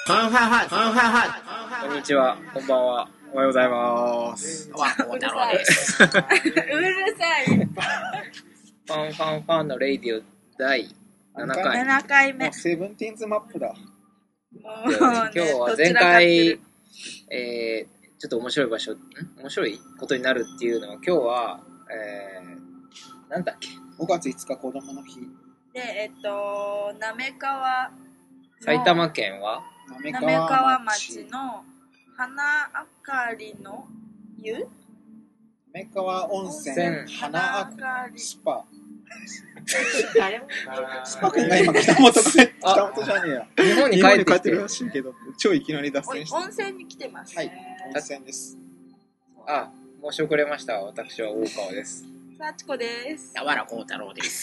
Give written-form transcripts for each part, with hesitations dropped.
ファンファンファンファンファンファン。 こんにちは、こんばんは、おはようございます。 わ、こう太郎です。 うるさい。 ファンファンファンのレイディオ第7回。 7回目。 セブンティーンズマップだ。 今日は前回、ちょっと面白いことになるっていうのは、今日は、なんだっけ、 5月5日子供の日。 で、滑川、 埼玉県は滑川町の花あかりの湯、 滑川温泉花あかりスパ。スパ君が今北本じゃねえや。 日本に帰ってきてるらしいけど、超いきなり脱線して。 温泉に来てます。 はい、温泉です。 あ、申し遅れました。私は大川です。 さちこです。 やわらこう太郎です。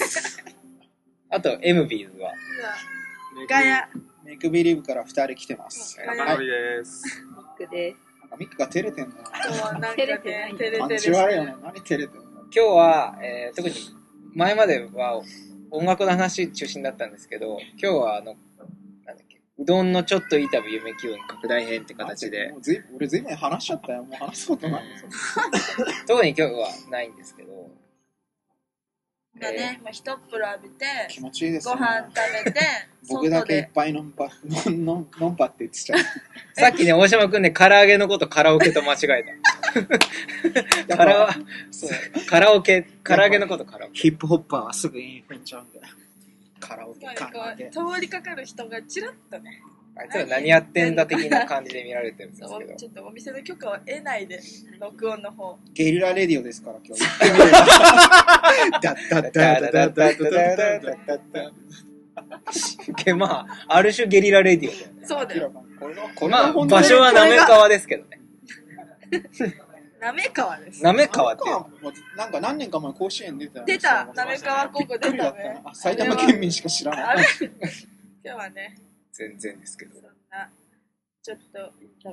あと M ビーズはガヤメイクビリーブから2人来てます。 はい、 です。 ミックです。 なんかミックが照れてんだよ。 そう、なんかね、照れ感てる。 じ悪いよね。何照れてんの。 今日は、特に前までは音楽の話中心だったんですけど、今日はなんだっけ、うどんのちょっといい旅夢気分拡大編って形で、 俺ずいぶん話しちゃったよ。もう話すことない。 特に今日はないんですけど、 がね、もう一っ風呂浴びて、 気持ちいいですね。 ご飯食べて、 僕だけいっぱいノンパって言ってちゃう。 さっきね、大島くんね、唐揚げのことカラオケと間違えた。唐揚げのことカラオケ。 ヒップホッパーはすぐインフンちゃうんだよ。カラオケ、カラオケ。 通りかかる人がチラッとね、 あいつら何やってんだ的な感じで見られてるんですけど。 ちょっとお店の許可を得ないで、録音の方。 ゲリラレディオですから今日。 まあ、ある種ゲリラレディオだよね。 そうだよ。 まあ、場所は滑川ですけどね。 滑川です。 滑川って。 なんか何年か前甲子園出たよね。 出た、滑川高校出たね。 埼玉県民しか知らない。 今日はね、 全然ですけど。 そんな、ちょっと、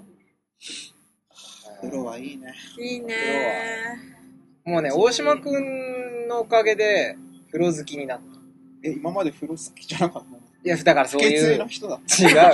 風呂はいいね。 いいねもうね、大島くんのおかげで、風呂好きになった。 今まで風呂好きじゃなかったの？ いや、だからそういう。 血液の人だった。 違うよ。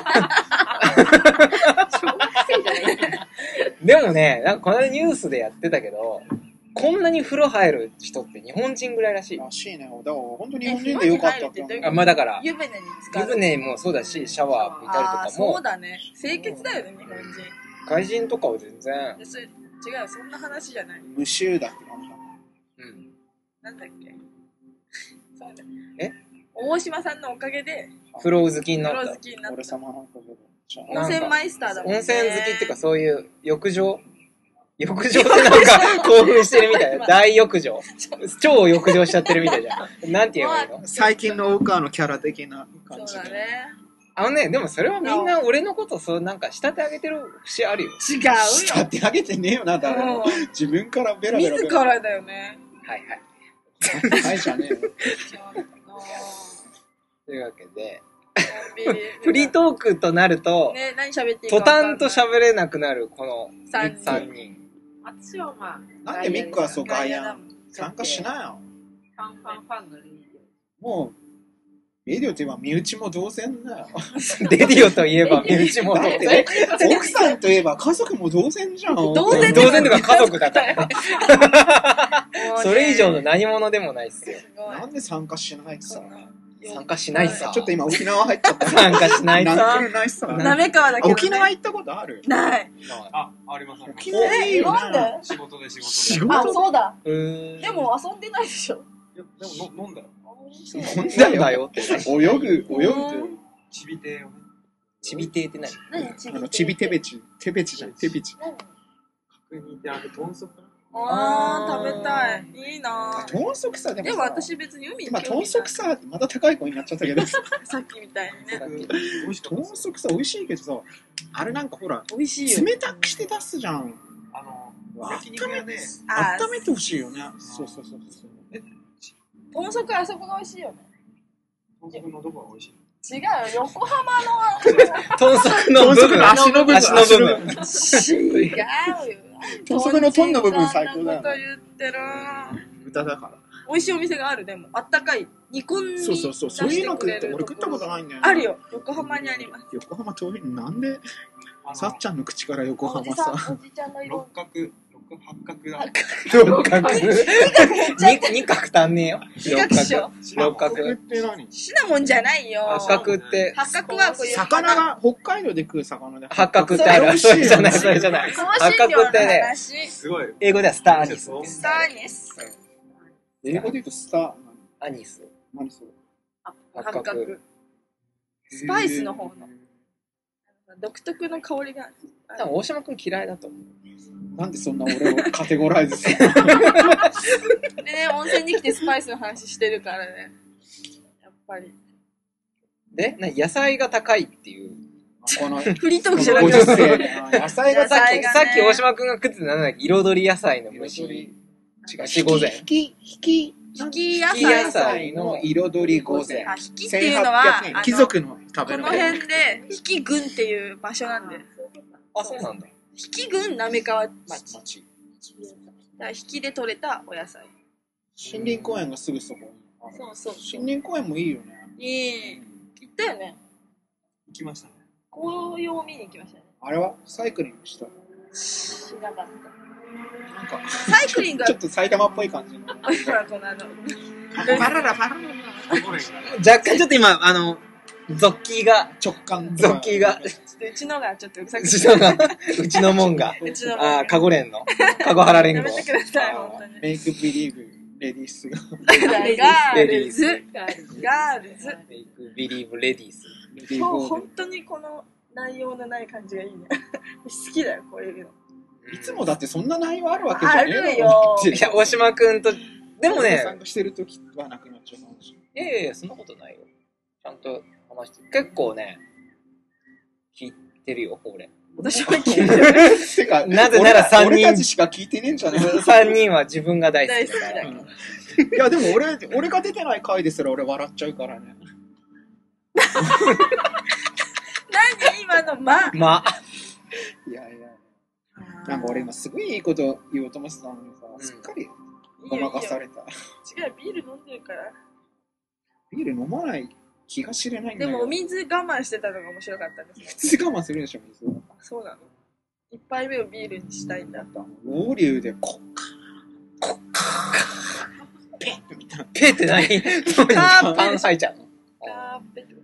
でもね、なんかこの間ニュースでやってたけど、こんなに風呂入る人って日本人ぐらいらしい。 らしいね。だから本当に日本人でよかったって。 まあだから、 湯船に浸かる。 湯船もそうだし、シャワー浴びたりとかも。 そうだね。清潔だよね、日本人。 外人とかは全然。 違う、そんな話じゃない。 無臭だって感じだ。 うん。 なんだっけ。そうだ。 え？ 大島さんのおかげで風呂好きになった。 風呂好きになった。 俺様のおかげで。 温泉マイスターだもんね。 温泉好きっていうかそういう浴場ってなんか興奮してるみたいな。大浴場。超浴場しちゃってるみたいじゃん。なんて言えばいいの？ 最近の大川のキャラ的な感じで。 そうだね。 でもそれはみんな俺のことそうなんか慕ってあげてる節あるよ。 違うよ。 慕ってあげてねえよな、誰も。自分からベラベラ。 自らだよね。 はいはい。 はいじゃねえよ。 というわけで、フリートークとなると、 ね、何喋っていいか途端と喋れなくなるこの 3 人。 私はまあ、 なんでミックはそう外野参加しなよ。 ファンのレディオ。もう、レディオといえば身内も同然だよ。 レディオといえば身内も同然。 奥さんといえば家族も同然じゃん。 同然とか家族だから。それ以上の何者でもないっすよ。 なんで参加しないさ。 参加しないさ。 ちょっと今沖縄入っちゃった。 参加しないさ。 滑川だけど、ね。 沖縄行ったことある？ ない。 あります。 沖縄いいよなんで？ 仕事で。 あ、そうだ。 でも遊んでないでしょ。 でも飲んだよ。 飲んだよって。 泳ぐ。 ちび亭をね。 ちび亭って何？ ちびてべち。てべちじゃん。てべち。 角煮って豚足かな？ 食べたい。いいな。 豚足さ、でも私別に海に今豚足さ、また高い声になっちゃったけど。 さっきみたいにね。 豚足さ、美味しいけどさ、あれなんかほら、 美味しいよ。 冷たくして出すじゃん。 焼肉屋ね。 温めてほしいよね。そう。 豚足あそこが美味しいよね。 豚足のどこが美味しい？ 違うよ、横浜の豚足の部分。 足の部分。 違うよ。 豚足のトンの部分最高だよ。 そんなこと言ってる。 豚だから。 美味しいお店がある。でもあったかい煮込みそうそうそう、そういうの食って俺食ったことないんだよね。 あるよ。横浜にあります。 横浜遠いのなんでさっちゃんの口から横浜おじさん、 さおじちゃんの色。 八角だ。 六角二角足んねえよ。 二角っしょ。 六角って何？ シナモンじゃないよ。 八角って八角はこういう魚が北海道で食う魚で八角ってある。それじゃない、それじゃない。 香八辛料の角ってね、 話。 すごい。 英語ではスターアニス。 スターニス。 英語で言うとスターアニス。 何それ？ 八角。スパイスの方の独特の香りが。 多分大島君嫌いだと思う。 なんでそんな俺をカテゴライズするの？ でね、温泉に来てスパイスの話してるからね。やっぱり。 で、野菜が高いっていう。 このフリートークじゃなごくて。 時世野菜が野菜がねさっき大島君が食ってたなんだっけ、彩り野菜の虫。違う、し御膳。 引き引き野引き野菜。 菜の彩り御膳。 あ、引きっていうのは、 1800円貴族の食べこのるもの。 辺で引き郡っていう場所なんで。 あ、そうなんだ。 引き郡滑川町。だ町から引きで採れたお野菜。 森林公園がすぐそこにある。 そうそう。 森林公園もいいよね。 いい。行ったよね。 行きましたね。 紅葉を見に行きましたね。 あれはサイクリングした。 しなかっなんかた。サイクリングはちょっと埼玉っぽい感じの。 このバララバララ若干ちょっと今、ゾッキーが、 直感。 ゾッキーが、 うちのがちょっとうるさうくちのが、うちのもんが、 うちのがあ、カゴ連の、カゴハラ連合やめ。てください、本当に。 メイクビリーブレディースが。 ガールズ。ガールズ。 メイクビリーブレディース。 レディー今日ボー本当にこの内容のない感じがいいね。好きだよ、こういうの。 いつもだってそんな内容あるわけじゃねえあるよいや、大島くんと、でもね、 参加してる時はなくなっちゃうかもしれない。 いや、そんなことないよ。ちゃんと話して、結構ね、聞いてるよ、俺。 私は聞いてる。 てか、 なぜなら三人俺たちしか聞いてねえんじゃねえ 3人は自分が大好きだから。 大好きだいやでも俺が出てない回ですら俺笑っちゃうからね。 何今の間。 まあ、 いやいや。なんか俺今すごいいいこと言おうと思ってたのにさ、 うんすっかりごまかされた。 違う、ビール飲んでるから。 ビール飲まない気が知れないんだよ。 でもお水我慢してたのが面白かったですね。 普通我慢するでしょ、水。 あ、そうなの。一杯目をビールにしたいんだと。 ロウリュウでコッペって何パン吐いちゃうのカーペット。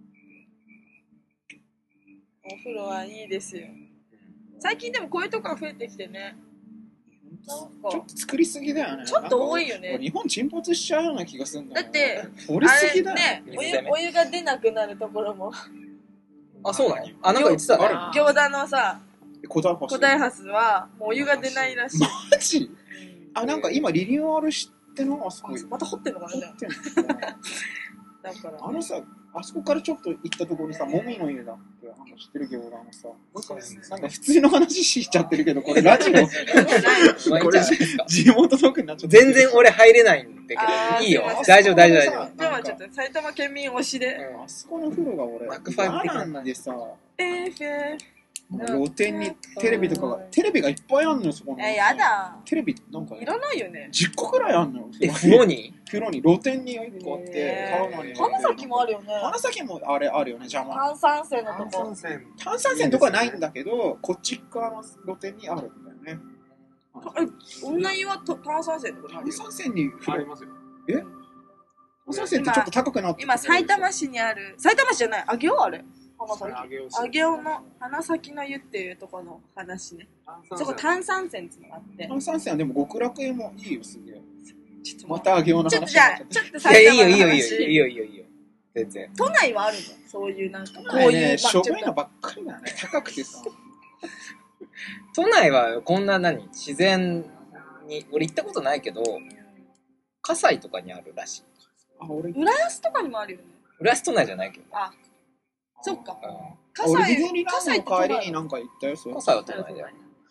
お風呂はいいですよ。最近でもこういうとこが増えてきてね。なんかちょっと作りすぎだよね。 ちょっと多いよねなんか日本沈没しちゃうような気がするんだよだって掘りすぎだよ。 ね、お湯が出なくなるところも。 あ、そうなのあ、なんか言ってたね。 あ行田のさ、 小田橋。 古代ハスはもうお湯が出ないらしい。 マジ？あ、なんか今リニューアルしてのあそこ。 また掘ってんのかな。 掘ってんのかなだからあのさ、あそこからちょっと行ったところにさ、もみの湯だってなんか知ってるけど、なんか普通の話しちゃってるけど、これラジオ、 まあいいんじゃないですか。 地元トークになっちゃって全然俺入れないんだあーけど、いいよすいま。せん大丈夫、大丈夫、大丈夫。 でもちょっと埼玉県民推しで。 あそこの風呂が俺、 バックファイブ的ななんでさ、 フェ露天にテレビとかが、テレビがいっぱいあんのよ、そこに。 やだ。 テレビなんかいらないよね。 10個くらいあんのよ。 風呂に風呂に露天に1個あって、サウナに。 花咲もあるよね。 花咲もあれあるよね、邪魔。 炭酸泉のと炭こ酸。泉。 炭酸泉とかはないんだけど、こっち側の露天にあるんだよね。 女湯は炭酸泉のとこにある炭よ。 酸泉にありますよ。 炭酸泉ってちょっと高くなって今埼玉市にある、埼玉市じゃない、上尾あれ。花咲。 あげよう上尾の花咲の湯っていうところの話ね。そこ炭酸泉っていうのがあって。 炭酸泉はでも極楽湯もいいよ、すげえ。 ちょっとまたあげようのちょっと話じゃあ、ちょっといや、 埼いいよ、 玉のいいよ、いいよ、 話。 いいよ、いいよ、いいよ。全然。 都内はあるのそういうなんか、こうこういう、 いうしょぼいちょっのばっかりだよね。高くてさ。 都内はこんな自然に、俺行ったことないけど、葛西とかにあるらしい。 あ、俺、 と浦安とかにもあるよね。 浦安都内じゃないけど。 あ、そっか。 うん俺、 葛西ディズニーランドの帰りになんか行ったよ、それ。 葛西は都内だよ。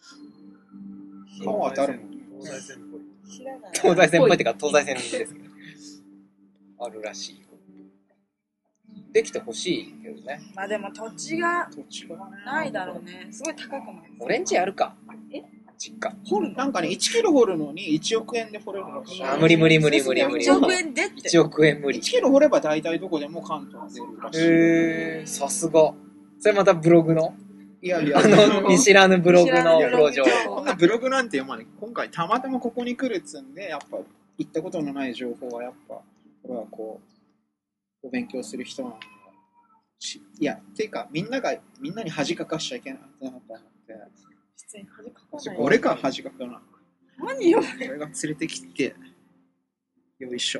川当たるもん。 東西線っぽい。 知らない。 東西線っぽいっていうか、東西線ですけど。あるらしいよ。できてほしいけどね。 まあでも土地が土地がね。 ないだろうね。すごい高くない。 オレンジあるか。 実家。 掘る、なんかね、1キロ掘るのに1億円で掘れるらしい。 あ、無理。 1億円でって 1億円無理 1。キロ掘れば大体どこでも関東出るらしい。 へー、さすが。それまたブログのいやいや、 見知らぬブログのプロ情報。 こんなブログなんて読まない。今回たまたまここに来るっつんで、やっぱ行ったことのない情報はやっぱ、これはこう、お勉強する人なんだし。いや、ていうか、みんなに恥かかしちゃいけないなと思って。 普通に恥かかない。 俺か恥かかな。 何よ。 俺が連れてきて、よいしょ。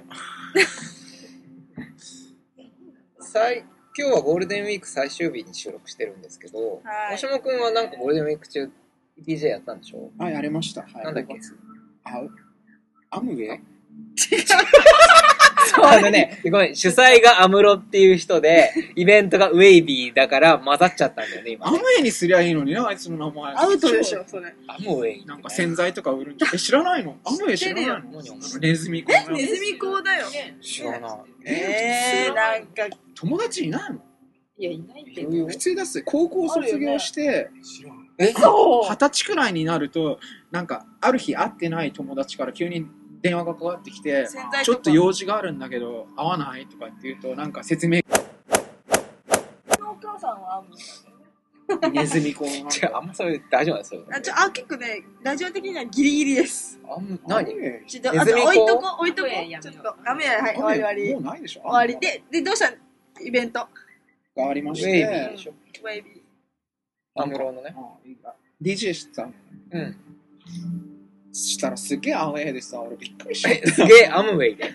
今日はゴールデンウィーク最終日に収録してるんですけど、 はい大島くんはなんかゴールデンウィーク中 DJ やったんでしょ？ はい、やりました。はい。 なんだっけ？ アムウェイごめん、主催がアムロっていう人で、イベントがウェイビーだから混ざっちゃったんだよね、今アムウェイにすりゃいいのにな、あいつの名前。 アウトでしょ、それ。 アムウェイ。 なんか洗剤とか売るんじゃ。知らないの？アムウェイ知らないの？ネズミ子。 ネズミ講だよ。 知らない。 なんか、 友達いないの？ いや、いないけど。 普通だっす。高校卒業して、 そう 20歳くらいになると、なんか、ある日会ってない友達から急に電話がかかってきて、ちょっと用事があるんだけど、会わないとかって言うと、なんか説明。 お母さんはネズミ子の。 違う、あんまそれ大丈夫なんですよ。 結構ね、ラジオ的にはギリギリです。 何？ ちょっと、あと置いとこ。ちょっと、ダメや、はい、終わり。 もうないでしょ？ 終わり。で、どうしたイベント。 がありましウェイビーてで、しょ？ ウェイビー。 アムロのね。 DJ してたの。 うん。 したらすげえアウェーでさ、俺びっくりした。 すげえアムウェイで。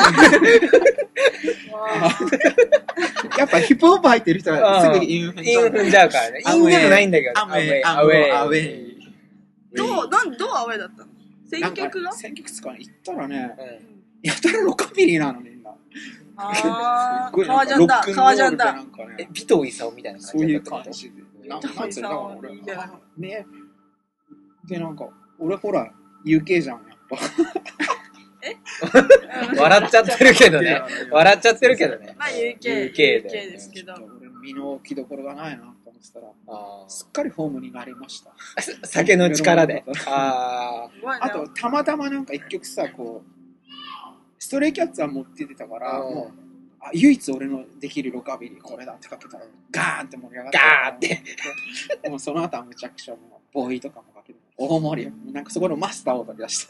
やっぱヒップホップ入ってる人はすぐイン踏んじゃう。 踏んじゃうからね。インでもないんだけど。 アウェイ、アウェイ、アウェイ。 どうアウェイだったの？選曲が？ 選曲つか行ったらね、 うん。 やたらロカビリーなのみんな。 あー、 すっごい革ジャンだ、革ジャンだ。 なんかね、 尾藤勲みたいな感じそういうだったってこと？ 感じで。なんつうのだから俺いいじゃないね。で、なんか、俺ほら、UK じゃん、やっぱ。 笑っちゃってるけどね。笑っちゃってるけどね。 まあ UK ですけど。 俺、身の置きどころがないなと思ってたら、 あすっかりホームになりました。 ー酒の力で。ああと、たまたまなんか一曲さ、こう、ストレイキャッツは持って出てたから、 うんもう、唯一俺のできるロカビリーこれだってかけたら、ガーンって盛り上がって。 ガーンってでもその後はむちゃくちゃもう、ボーイとかもかけて、大盛りよ。なんかそこのマスターを取り出した。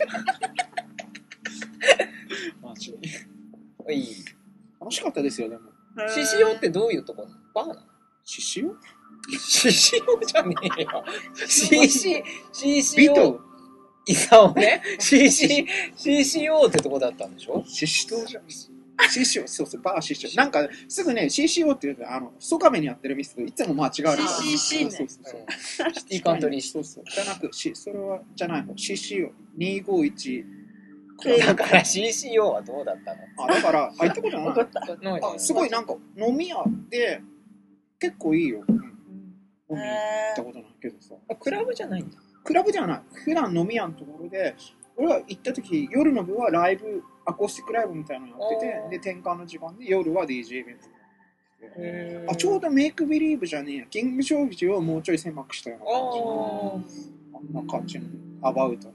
マジであ。いい。 楽しかったですよ、でも。 獅子王ってどういうとこなの？バーなの？ 獅子王獅子王じゃねえよ。獅子王。 ビト勲ね。獅子王ってとこだったんでしょ？ 獅子王じゃん。獅子王、そうそう、バー獅子王。なんか、すぐね、獅子王って言うと、ソカメにやってる店といつも間違う。 CCC ねそうそうそう。 シティカントリーシそうそう。じゃなく、それは、じゃない方。獅子王。251。 だから獅子王はどうだったの？ だから、行ったことない。すごいなんか、飲み屋で、結構いいよ。飲みに行ったことないけどさ。 クラブじゃないんだ。 クラブじゃない。普段飲み屋のところで、俺が行った時、夜の部はライブ、アコースティックライブみたいなのやってて、で、転換の時間で夜は DJ イベント。ちょうどメイクビリーブじゃねえや。キングジョージをもうちょい狭くしたような感じ。あんな感じの、アバウトな。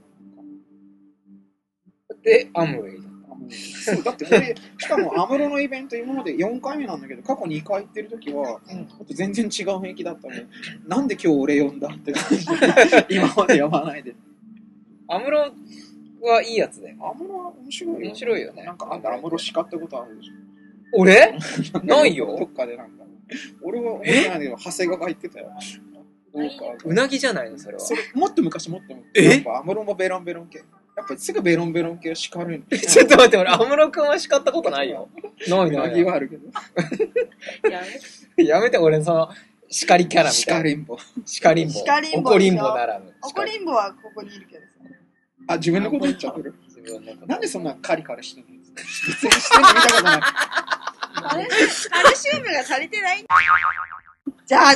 で、アムウェイだ。 そうだって俺、しかもアムロのイベント今まで4回目なんだけど、過去2回行ってる時は、全然違う雰囲気だったので、なんで今日俺呼んだって感じで、今まで呼ばないで。 アムロはいいやつだよ。 アムロは面白いよ。 面白いよね。 なんかあんたアムロ叱ったことあるでしょ。 俺ないよ。 どっかでなんか。俺は思ってないけど、長谷川が言ってたよ。どうか。 うなぎじゃないのそれは。 それ、もっと昔もっと。 えやっぱアムロもベロンベロン系。やっぱすぐベロンベロン系は叱るんだよ。 ちょっと待って、俺、アムロ君は叱ったことないよ。ないなうないぎはあるけど。 やめて、俺、その、叱りキャラみたいな。 叱りんぼ。 叱りんぼ。 叱りんぼ怒りんぼならぬ。 怒りんぼはここにいるけどさ。 あ、自分のこと言っちゃってる。 自分のことなんでそんなカリカリしてるの？別にしてるの見たことない。 カルシウムが足りてないんだ。じゃあ。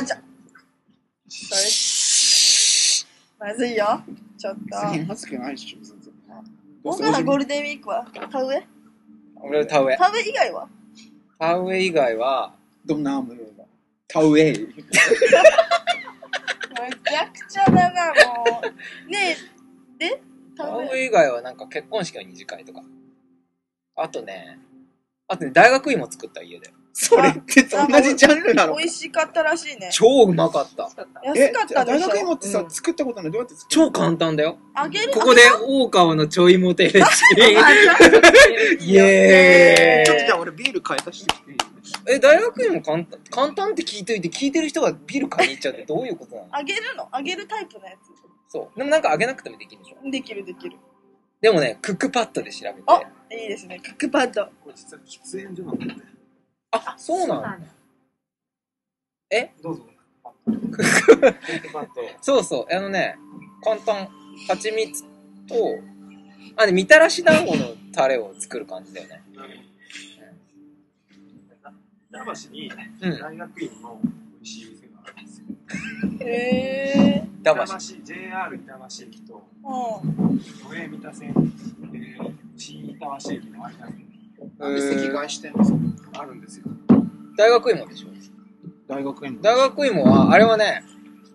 まずいよ。ちょっと。 別にまずくないっしょ。全然僕らゴールデンウィークは田植え？ 俺、田植え。 田植え以外は？ 田植え以外は、 どんなアムロが。田植え。 ちゃくちゃだな、もう。ねえ、でオウム以外はなんか結婚式の二次会とか。あとね、大学院も作った家で。 それって同じジャンルなの？ 美味しかったらしいね。 超うまかった。 安かったで大しょ。 学芋ってさ、作ったことない？どうやって作る超簡単だよ。 あげるここで大川のちょいモテレシピ。イエーイ。 ちょっとじゃあ俺ビール買い足してきていい？ 大学院も簡単って聞いといて、聞いてる人がビール買いに行っちゃうってどういうことなの？ あげるの？あげるタイプのやつ。 そう。でもなんかあげなくてもできるでしょ。 できるできる。 でもね、クックパッドで調べて。 あ、いいですね。クックパッド。 これ実は喫煙所なんだよね。 あ、そうなんだ。 どうぞ。 そうそう。簡単。蜂蜜と、みたらし団子のタレを作る感じだよね。 板橋に大学院の美味しい店があるんですよ。 板橋。 JR 板橋駅と都営三田線、新板橋駅の間になんで席替えしてんの？ あるんですよ。 大学芋でしょ？ 大学芋。 大学芋は、あれはね、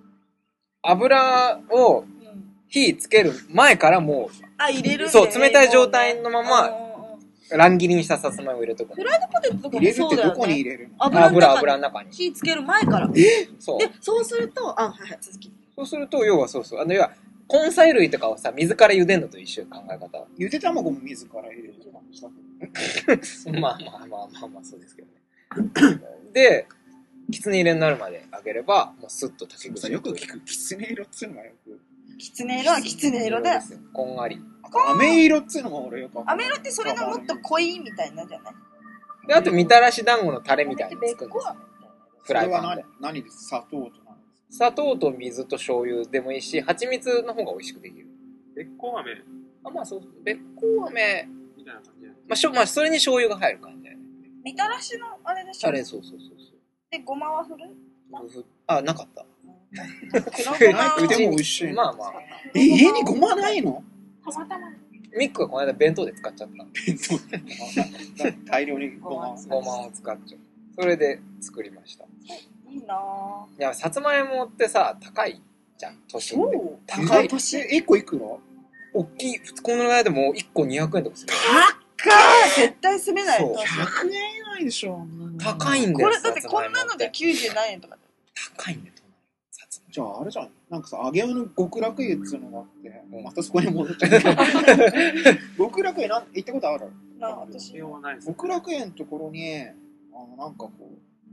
油を火つける前からもう、 入れるんだよね。 そう、冷たい状態のまま、乱切りにしたさつまいも入れとくの。 フライドポテトとか入れるってもそうだよね。 どこに入れるの？ 油の中に。 火つける前から。 そう。 で、そうすると、はいはい、続き。 そうすると、要はそう。要は、根菜類とかをさ、水から茹でるのと一緒よ、考え方は。 ゆで卵も水から入れるとかしたけど。 まあ、そうですけどね。で、きつね色になるまで揚げれば、もうスッと炊き口。 よく聞く。きつね色っつうのがよく。 きつね色はきつね色だよ。 こんがり。 飴色っつうのが俺よく。 飴色ってそれがもっと濃いみたいなんじゃない？ で、あと、みたらし団子のタレみたいにつくんですよ。フライパンで。 何で砂糖と何ですか？ 砂糖と水と醤油でもいいし、蜂蜜の方が美味しくできる。 べっこう飴そう。べっこう飴。 みたいな感じまあ、それに醤油が入る感じだよね。 みたらしのあれでしょ？ あれ、そう。 で、ごまは振る？ なかった。 黒ごまを。 でも美味しい。 まあ。 家にごまないの？ たまたま。 ミックはこの間弁当で使っちゃった。 大量にごまを使っちゃう。それで作りました。 いいなぁ。 いや、さつまいもってさ、高いじゃん、都心で。 高い。1個いくら？ 大きい、このぐらいでも1個200円とかする。 絶対住めないよ。 そう 100円以内でしょ。 高いんだよ。 これだってこんなので90何円とか。 高いんだよ、 じゃああれじゃん。なんかさ、揚げ物の極楽湯っつうのがあって、またそこに戻っちゃう。極楽湯行ったことある？ 私はないです。 極楽湯のところに、なんかこう、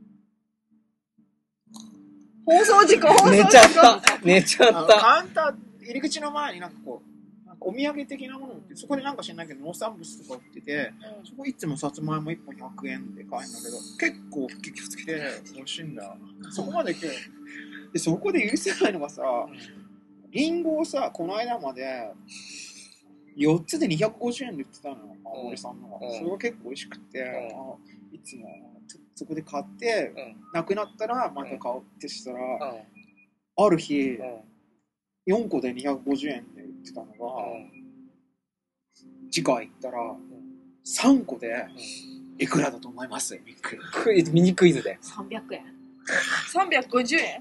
放送事故。 寝ちゃったカウンター入り口の前になんかこう、なんかお土産的なもの売って、そこでなんか知らないけど農産物とか売ってて、そこいつもさつまいも1本100円で買えるんだけど、結構気をつけて美味しいんだ。そこまで行く。で、そこで許せないのがさ、リンゴをさ、この間まで4つで250円で売ってたのよ、青森さんのが。それが結構美味しくて、いつもそこで買って、なくなったらまた買おうってしたら、ある日、4個で250円で売ってたのが、次回行ったら、3個でいくらだと思います？ ミニクイズで。 300円。350円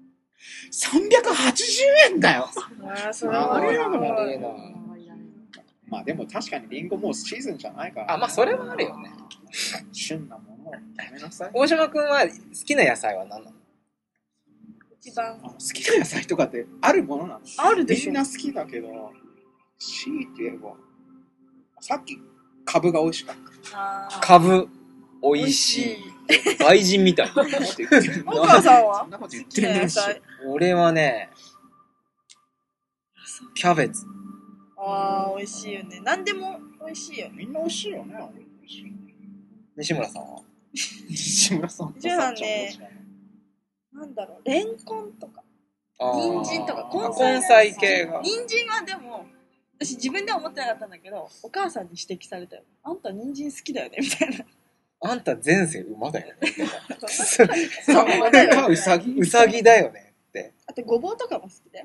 ？380円だよ。 それはあれなのあれな。 まあでも確かにリンゴもうシーズンじゃないから。 まあそれはあるよね。 旬なものをやめなさい。 大島くんは好きな野菜は何なの？ 一番好きな野菜とかってあるものなの？ あるでしょ。 みんな好きだけど、強いて言えば、さっきカブが美味しかった。 カブ美味しい。外人みたい。 お母さんはそんなこと言ってないし。 俺はね、キャベツ。 美味しいよね。何でも美味しいよね。 みんな美味しいよね。 西村さんは？ 西村さん。 西村さんね、なんだろう、レンコンとか、人参とか、 根菜系が。 人参はでも、私自分では思ってなかったんだけど、お母さんに指摘されたよ。あんた人参好きだよねみたいな。 あんた前世馬だよね。 うさぎうさぎだよねって。 あとごぼうとかも好きだよ。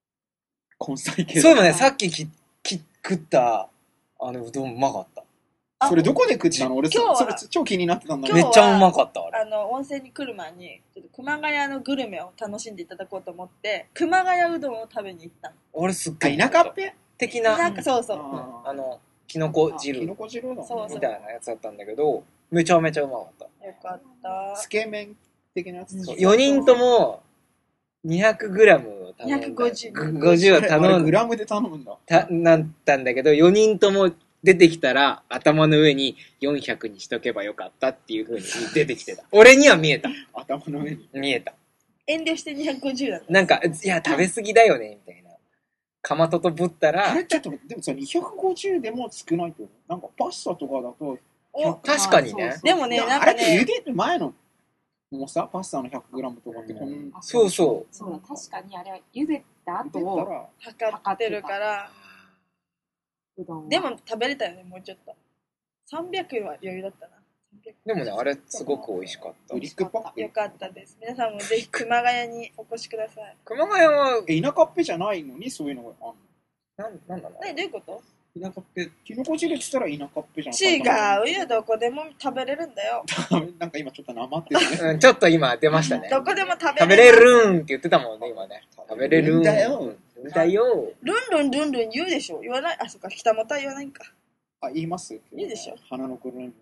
根菜系。 そういえばね、さっき食ったうどんうまかった。 それどこで食ったの？俺今日はそれ超気になってたんだけど。 めっちゃうまかった、あれ。 温泉に来る前にちょっと熊谷のグルメを楽しんでいただこうと思って熊谷うどんを食べに行ったの。 俺すっげえ。 田舎っぺ的な、 なんかそうそう、 キノコ汁キノコ汁だ。 そうみたいなやつだったんだけど、めちゃめちゃうまかった。 よかったつけ麺的なやつ。 そう 4人とも 200g を頼んだ。 250 50を頼んグラムで頼むんだ。 なったんだけど、4人とも出てきたら頭の上に400にしとけばよかったっていう風に出てきてた。俺には見えた。 頭の上に。 見えた。 遠慮して250だった。 なんか、いや、食べ過ぎだよね、みたいな。かまととぶったあら、 れちょっと、でもさ、250でも少ないと思う。なんかパスタとかだと、 お確かにね。 でもね、なんあかね、 れって茹でる前の、もうさ、パスタの 100g とかってこんな、 そうそそうだ、確かにあれは茹でた後茹でたをら、 測ってるから、 うどんはでも食べれたよね、もうちょっと。300は余裕だったな。 う。でもね、あれすごく美味しかったブ。リックパック。 よかったです。皆さんもぜひ熊谷にお越しください。 熊谷は、 田舎っぺじゃないのにそういうのがあんなんなの何どういうこと田舎っぺキノコ汁って言ったら田舎っぺじゃん。 違うよ、どこでも食べれるんだよ。 なんか今ちょっとなまってるね。 うん、ちょっと今出ましたね。 どこでも食食べれべれる。 るんって言ってたもんね、今ね。食べれるんだよ。 だよ。 ルンルンルンルン言うでしょ言わないあ、そっか、北本は言わないんか。 あ、言いますいいでしょ花の子ルンルン。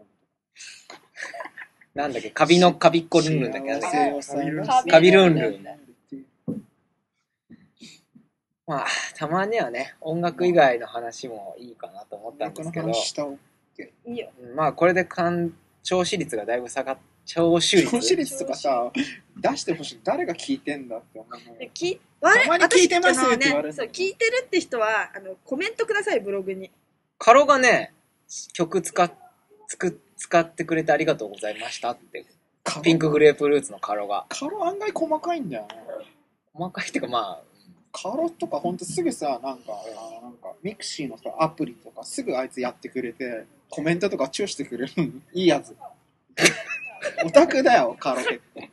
なんだっけ、カビっこルンルンだっけ、なんだっけ。 幸せをさよカビルンルン。まあ、たまにはね、音楽以外の話もいいかなと思ったんですけど、 話したおいいよ。 まあ、これで聴取率がだいぶ下がっ、聴取率聴取率とかさ、出してほしい。誰が聞いてんだって思うのよ。 たまに聞いてますって言われるそう、聞いてるって人は、コメントください、ブログに。 カロがね、曲使ってくれてありがとうございましたって、ピンクグレープフルーツのカロが。 カロ案外細かいんだよね。 細かいっていうかまあ、 カロとかほんとすぐさ、なんかミクシーのさアプリとかすぐあいつやってくれて、コメントとかチューしてくれるいいやつ。オタクだよ、カロ結構。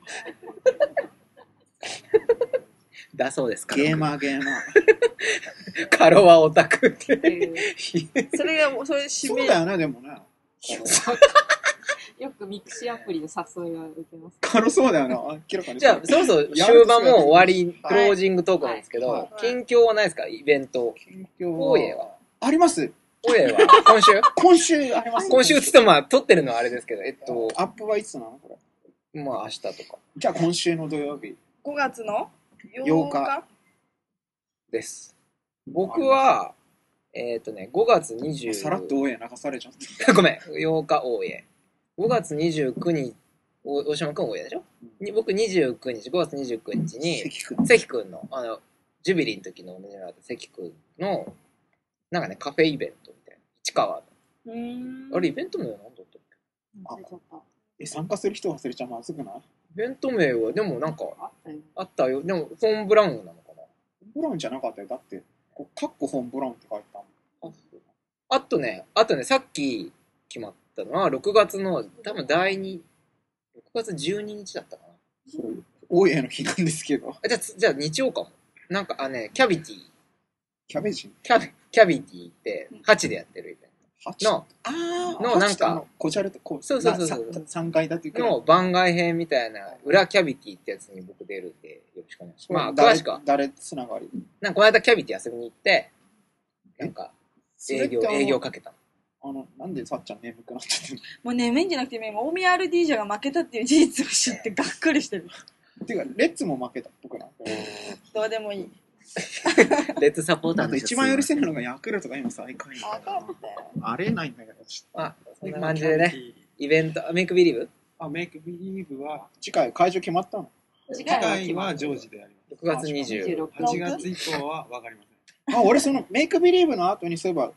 だそうですか。 ゲーマー。 カロはオタクって。 それが、それ締めそうだよね、でもね。 よくミクシーアプリの誘いが受けます。 カロそうだよね。明らかに。 じゃあ、そろそろ終盤もう終わり、クロージングトークなんですけど、 はい近況はないですかイベント。 近況大家はあります。 大家は今週今週あります。 今週つってまあ、撮ってるのはあれですけど、 アップはいつなのこれ。 まあ明日とかじゃあ今週の土曜日。 5月の8 8 日日です。僕は、5月20 さらっと大家流されちゃった。 ごめん、8日大家。5月29日、大島くん大家でしょ、僕29日、5月29日に、関くんの、ジュビリーの時のお目になった関くんの、なんかね、カフェイベントみたいな。市川の。あれ、イベント名は何だったっけ？ 忘れちゃった。 参加する人忘れちゃまずくない？ イベント名は、でもなんか、 あったよ。 あったよ。でも、フォン・ブラウンなのかな。 フォンブラウンじゃなかったよ。だって、カッコフォンブラウンって書いてたもん。 あとね、さっき決まったのは、6月の、多分6月12日だったかな。 それ、大家の日なんですけど。 じゃあ日曜かも。なんか、キャビティ。 キャベジキャビティって8でやってるイベントのなんかこじゃれとこうそう 3階建てくらいの番外編みたいな裏キャビティってやつに僕出るんでよろしくお願いします。まあ詳しくは誰つながりなんかこの間キャビティ遊びに行ってなんか営業かけたの。 なんでさっちゃん眠くなっちゃってるもう眠いんじゃなくて今大宮 RD が負けたっていう事実を知ってがっくりしてる。 の？ていうかレッツも負けた僕なんて。 どうでもいい。 レッツサポーターの一番許せるのがヤクルトが今最下位あかんってあれないんだけど。 そんな感じでねイベントメイクビリーブメイクビリーブは次回会場決まったの？ 次回はジョージでやりま 6 す。 月20 8月以降は分かりません。 俺そのメイクビリーブの後にそういえば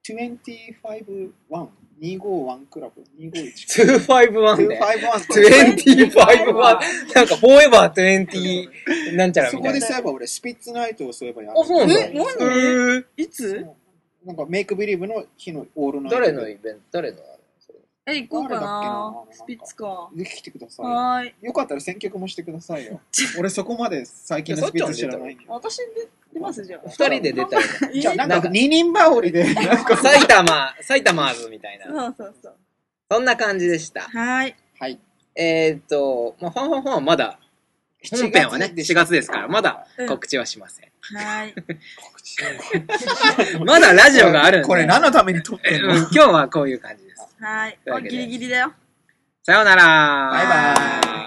251 251クラブ251 251で 251 251なんかフォーエバー20なんちゃらみたいな。 そこでそういえば俺スピッツナイトをそういえばやる。 あ、そうなんだ。 いつ？ なんかメイクビリーブの日のオールナイト。 誰のイベント？誰のあれ？ 行こうか誰だっけな。スピッツか。 ぜひ来てくださはーい。 い。よかったら選曲もしてくださいよ。俺そこまで最近のスピッツ知らないんで。 私出ますじゃん。 二人で出たい。 じゃあなんか二人羽織で、なんか埼玉ーズみたいな。 そうそうそう。 そんな感じでした。 はーい。 はい。 まあ、ファンファンファンはまだ、本編はね、4月ですから、まだ告知はしません。 はーい。 告知まだラジオがあるんで。 これ何のために撮ってんの？ 今日はこういう感じです。 はーい。 というわけでギリギリだよ。 さようなら。 バイバーイ。